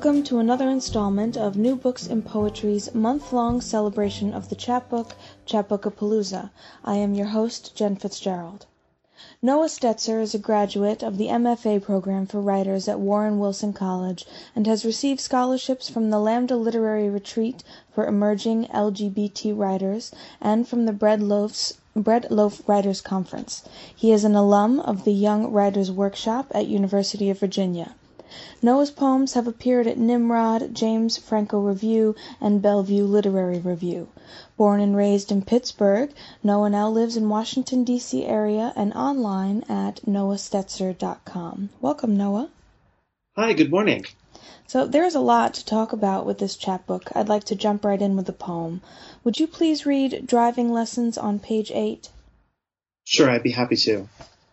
Welcome to another installment of New Books in Poetry's month-long celebration of the chapbook, Chapbookapalooza. I am your host, Jen Fitzgerald. Noah Stetzer is a graduate of the MFA program for writers at Warren Wilson College and has received scholarships from the Lambda Literary Retreat for Emerging LGBT Writers and from the Bread Loaf Writers Conference. He is an alum of the Young Writers Workshop at University of Virginia. Noah's poems have appeared at Nimrod, James Franco Review, and Bellevue Literary Review. Born and raised in Pittsburgh, Noah now lives in Washington, D.C. area and online at noahstetzer.com. Welcome, Noah. Hi, good morning. So there's a lot to talk about with this chapbook. I'd like to jump right in with a poem. Would you please read Driving Lessons on page 8? Sure, I'd be happy to.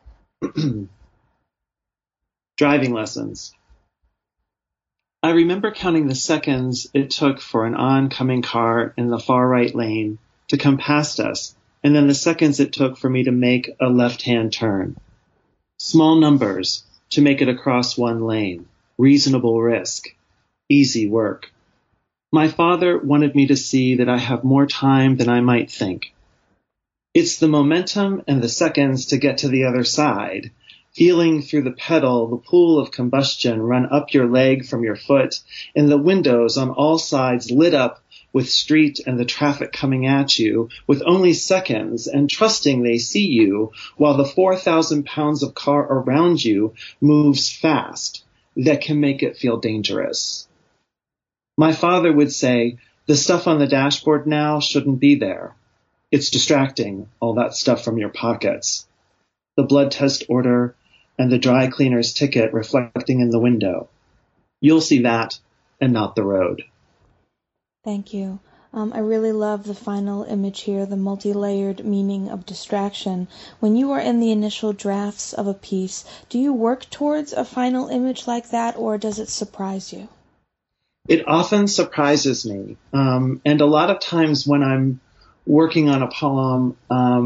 Driving Lessons. I remember counting the seconds it took for an oncoming car in the far right lane to come past us, and then the seconds it took for me to make a left-hand turn. Small numbers to make it across one lane. Reasonable risk. Easy work. My father wanted me to see that I have more time than I might think. It's the momentum and the seconds to get to the other side. Feeling through the pedal, the pool of combustion run up your leg from your foot, and the windows on all sides lit up with street and the traffic coming at you, with only seconds, and trusting they see you, while the 4,000 pounds of car around you moves fast, that can make it feel dangerous. My father would say, the stuff on the dashboard now shouldn't be there. It's distracting, all that stuff from your pockets. The blood test order, and the dry cleaner's ticket reflecting in the window. You'll see that, and not the road. Thank you. I really love the final image here, the multi-layered meaning of distraction. When you are in the initial drafts of a piece, do you work towards a final image like that, or does it surprise you? It often surprises me. And a lot of times when I'm working on a poem,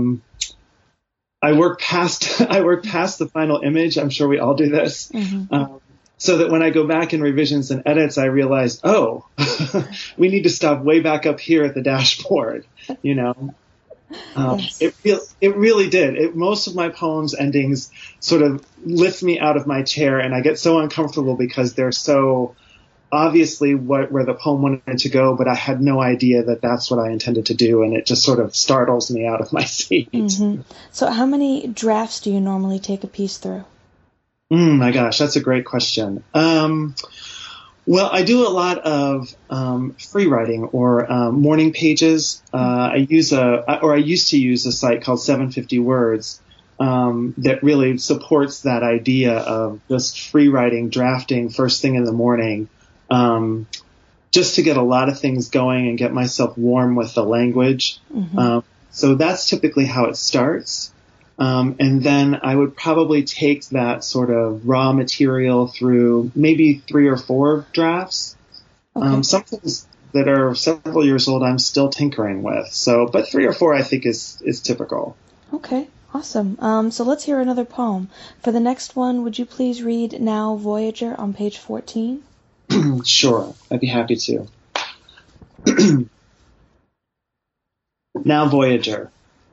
I work past the final image. I'm sure we all do this. Mm-hmm. So that when I go back in revisions and edits, I realize, we need to stop way back up here at the dashboard. Yes. It really did. Most of my poems endings sort of lift me out of my chair, and I get so uncomfortable because they're so obviously where the poem wanted to go, but I had no idea that that's what I intended to do, and it just sort of startles me out of my seat. Mm-hmm. So how many drafts do you normally take a piece through? My gosh, that's a great question. Well, I do a lot of free writing or morning pages. I used to use a site called 750 Words that really supports that idea of just free writing, drafting first thing in the morning. Just to get a lot of things going and get myself warm with the language. Mm-hmm. So that's typically how it starts. And then I would probably take that sort of raw material through maybe 3 or 4 drafts. Okay. Some things that are several years old I'm still tinkering with. But 3 or 4 I think is typical. Okay, awesome. So let's hear another poem. For the next one, would you please read Now Voyager on page 14? Sure, I'd be happy to. Now Voyager.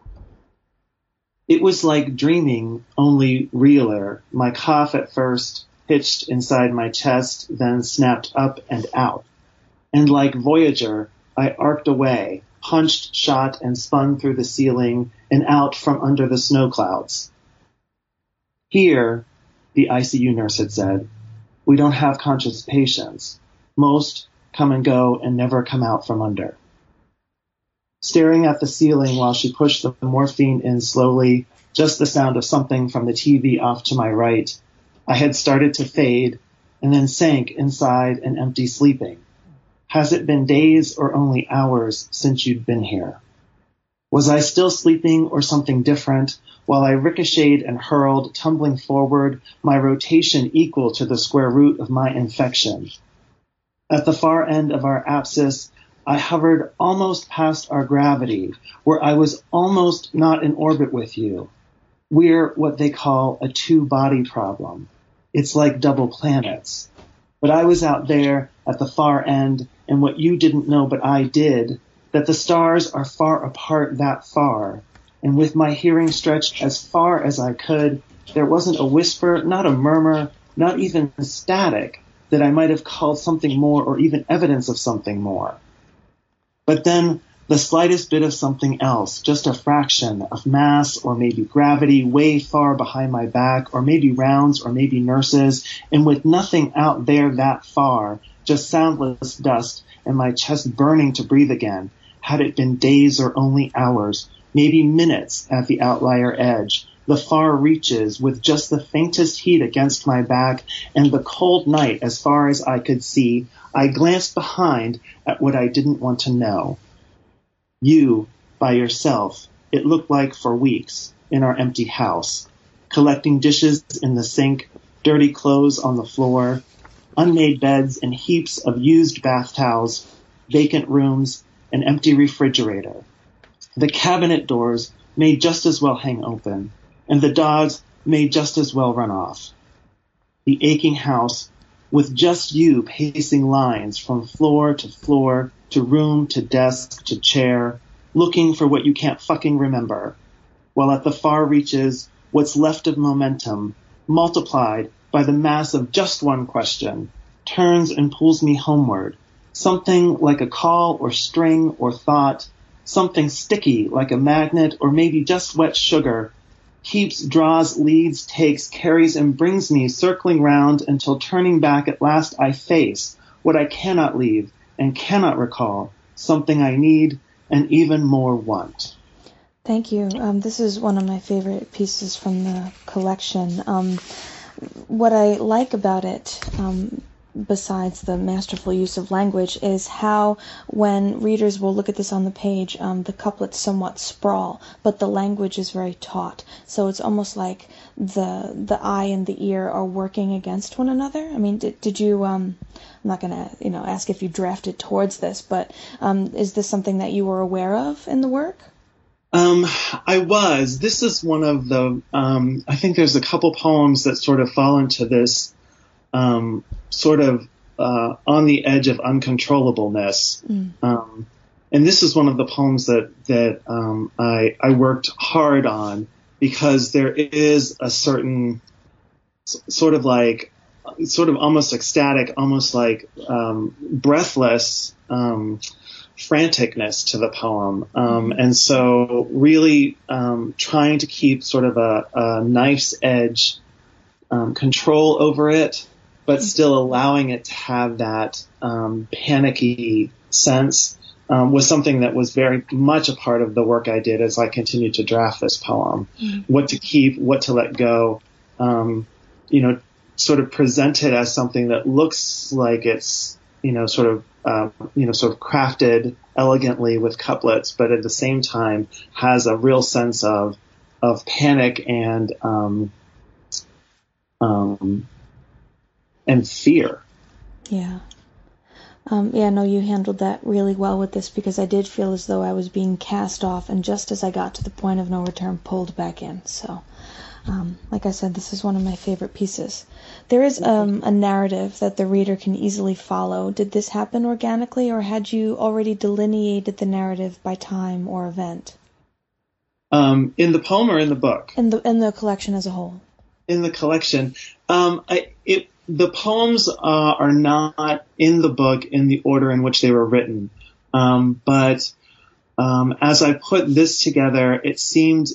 It was like dreaming, only realer. My cough at first hitched inside my chest, then snapped up and out. And like Voyager, I arced away, punched, shot, and spun through the ceiling and out from under the snow clouds. Here, the ICU nurse had said, we don't have conscious patients. Most come and go and never come out from under. Staring at the ceiling while she pushed the morphine in slowly, just the sound of something from the TV off to my right, I had started to fade and then sank inside an empty sleeping. Has it been days or only hours since you'd been here? Was I still sleeping or something different while I ricocheted and hurled, tumbling forward, my rotation equal to the square root of my infection? At the far end of our apsis, I hovered almost past our gravity, where I was almost not in orbit with you. We're what they call a two-body problem. It's like double planets. But I was out there at the far end, and what you didn't know but I did, that the stars are far apart that far. And with my hearing stretched as far as I could, there wasn't a whisper, not a murmur, not even static, that I might have called something more or even evidence of something more. But then the slightest bit of something else, just a fraction of mass or maybe gravity way far behind my back, or maybe rounds or maybe nurses, and with nothing out there that far, just soundless dust and my chest burning to breathe again, had it been days or only hours, maybe minutes at the outlier edge, the far reaches with just the faintest heat against my back and the cold night as far as I could see, I glanced behind at what I didn't want to know. You, by yourself, it looked like for weeks, in our empty house, collecting dishes in the sink, dirty clothes on the floor, unmade beds and heaps of used bath towels, vacant rooms, an empty refrigerator. The cabinet doors may just as well hang open, and the dogs may just as well run off. The aching house, with just you pacing lines from floor to room to desk to chair, looking for what you can't fucking remember, while at the far reaches, what's left of momentum, multiplied by the mass of just one question, turns and pulls me homeward, something like a call or string or thought, something sticky like a magnet or maybe just wet sugar, keeps, draws, leads, takes, carries, and brings me circling round until turning back at last I face what I cannot leave and cannot recall, something I need and even more want. Thank you. This is one of my favorite pieces from the collection. What I like about it, besides the masterful use of language, is how when readers will look at this on the page, the couplets somewhat sprawl, but the language is very taut. So it's almost like the eye and the ear are working against one another. I mean, did you? I'm not going to ask if you drafted towards this, but is this something that you were aware of in the work? I was. This is one of the. I think there's a couple poems that sort of fall into this. Sort of on the edge of uncontrollableness. And this is one of the poems that I worked hard on, because there is a certain sort of almost ecstatic, almost like breathless franticness to the poem. And so really trying to keep sort of a knife's edge control over it, but still allowing it to have that panicky sense was something that was very much a part of the work I did as I continued to draft this poem. What to keep, what to let go, sort of present it as something that looks like it's, sort of crafted elegantly with couplets, but at the same time has a real sense of panic and fear. Yeah. No, you handled that really well with this, because I did feel as though I was being cast off, and just as I got to the point of no return, pulled back in. So, like I said, this is one of my favorite pieces. There is a narrative that the reader can easily follow. Did this happen organically, or had you already delineated the narrative by time or event? In the poem or in the book? In the collection as a whole. In the collection. The poems are not in the book in the order in which they were written. But as I put this together, it seemed,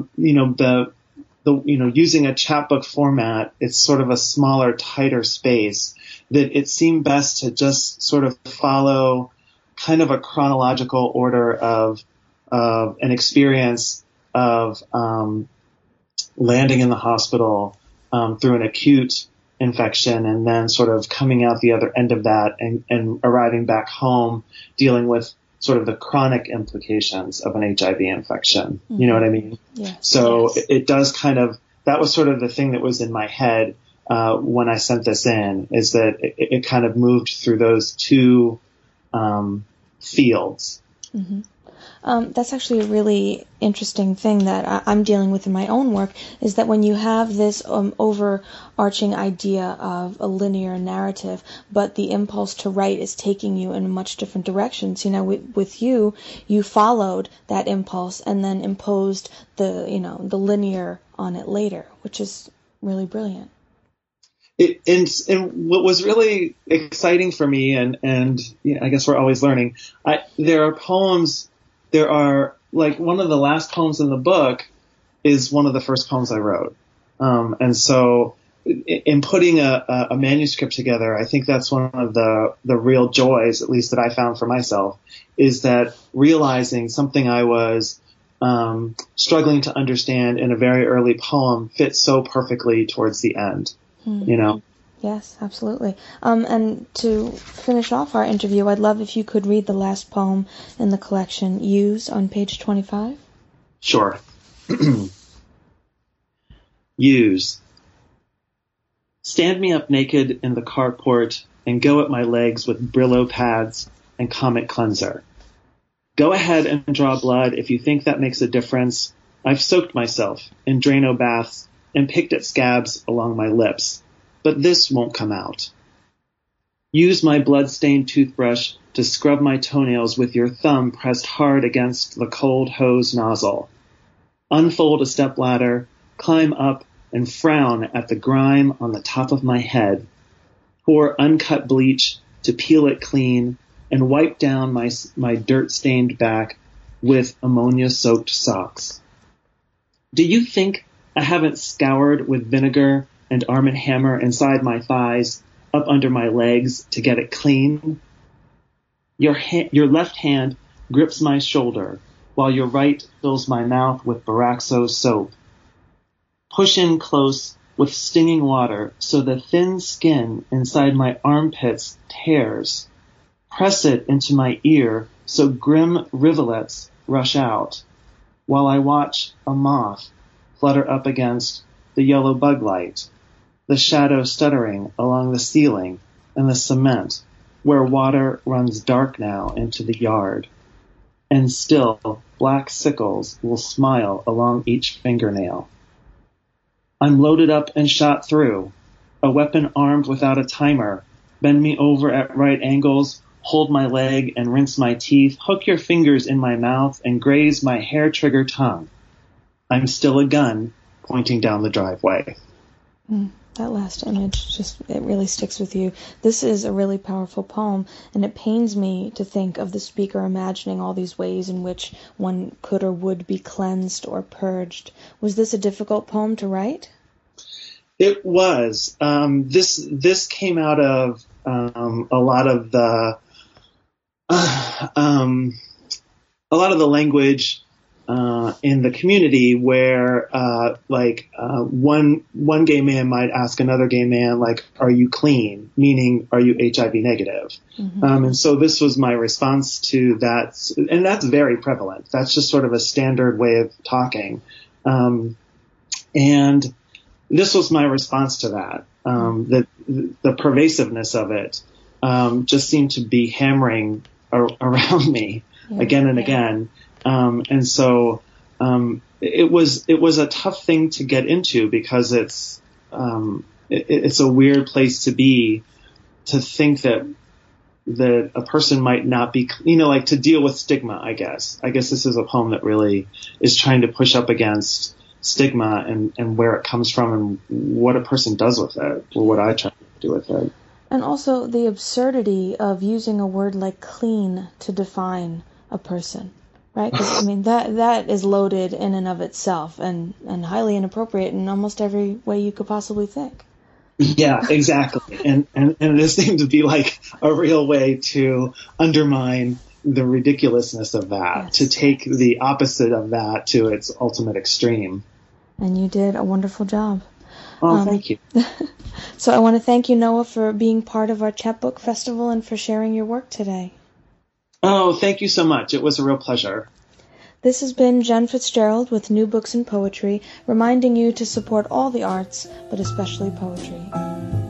using a chapbook format, it's sort of a smaller, tighter space, that it seemed best to just sort of follow kind of a chronological order of an experience of landing in the hospital through an acute infection, and then sort of coming out the other end of that and arriving back home, dealing with sort of the chronic implications of an HIV infection. You know what I mean? Yes. So it does kind of, that was sort of the thing that was in my head when I sent this in, is that it kind of moved through those two fields. That's actually a really interesting thing that I'm dealing with in my own work, is that when you have this overarching idea of a linear narrative, but the impulse to write is taking you in much different directions. With you followed that impulse and then imposed the linear on it later, which is really brilliant. And what was really exciting for me, and I guess we're always learning, there are like one of the last poems in the book is one of the first poems I wrote. And so in putting a manuscript together, I think that's one of the real joys, at least that I found for myself, is that realizing something I was struggling to understand in a very early poem fits so perfectly towards the end. Yes, absolutely. And to finish off our interview, I'd love if you could read the last poem in the collection, Use, on page 25. Sure. Use. Stand me up naked in the carport and go at my legs with Brillo pads and Comet cleanser. Go ahead and draw blood if you think that makes a difference. I've soaked myself in Drano baths and picked at scabs along my lips, but this won't come out. Use my blood-stained toothbrush to scrub my toenails with your thumb pressed hard against the cold hose nozzle. Unfold a stepladder, climb up, and frown at the grime on the top of my head. Pour uncut bleach to peel it clean and wipe down my dirt-stained back with ammonia-soaked socks. Do you think I haven't scoured with vinegar and Arm & Hammer inside my thighs, up under my legs to get it clean? Your left hand grips my shoulder, while your right fills my mouth with Baraxo soap. Push in close with stinging water so the thin skin inside my armpits tears. Press it into my ear so grim rivulets rush out, while I watch a moth flutter up against the yellow bug light, the shadow stuttering along the ceiling and the cement where water runs dark now into the yard. And still black sickles will smile along each fingernail. I'm loaded up and shot through, a weapon armed without a timer. Bend me over at right angles, hold my leg and rinse my teeth, hook your fingers in my mouth and graze my hair-trigger tongue. I'm still a gun pointing down the driveway. That last image, it really sticks with you. This is a really powerful poem, and it pains me to think of the speaker imagining all these ways in which one could or would be cleansed or purged. Was this a difficult poem to write? It was. This came out of a lot of the language in the community where one gay man might ask another gay man, like, are you clean? Meaning, are you HIV negative? Mm-hmm. And so this was my response to that. And that's very prevalent. That's just sort of a standard way of talking. And this was my response to that. The pervasiveness of it just seemed to be hammering around me again and again. And so it was a tough thing to get into because it's a weird place to be, to think that a person might not be, like to deal with stigma, I guess. I guess this is a poem that really is trying to push up against stigma and where it comes from and what a person does with it, or what I try to do with it. And also the absurdity of using a word like clean to define a person. Right? 'Cause, that is loaded in and of itself and highly inappropriate in almost every way you could possibly think. Yeah, exactly. And this seemed to be like a real way to undermine the ridiculousness of that, yes. To take the opposite of that to its ultimate extreme. And you did a wonderful job. Oh, thank you. So I want to thank you, Noah, for being part of our Chapbook Festival and for sharing your work today. Oh, thank you so much. It was a real pleasure. This has been Jen Fitzgerald with New Books in Poetry, reminding you to support all the arts, but especially poetry.